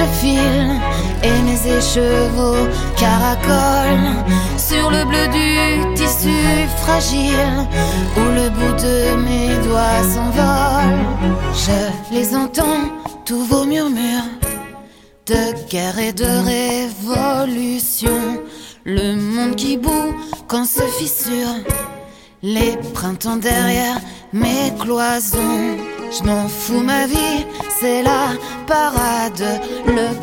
je file et mes écheveaux caracolent sur le bleu du tissu fragile où le bout de mes doigts s'envole. Je les entends, tous vos murmures de guerre et de révolution, le monde qui bout quand se fissure, les printemps derrière mes cloisons. Je m'en fous, ma vie, c'est la parade, le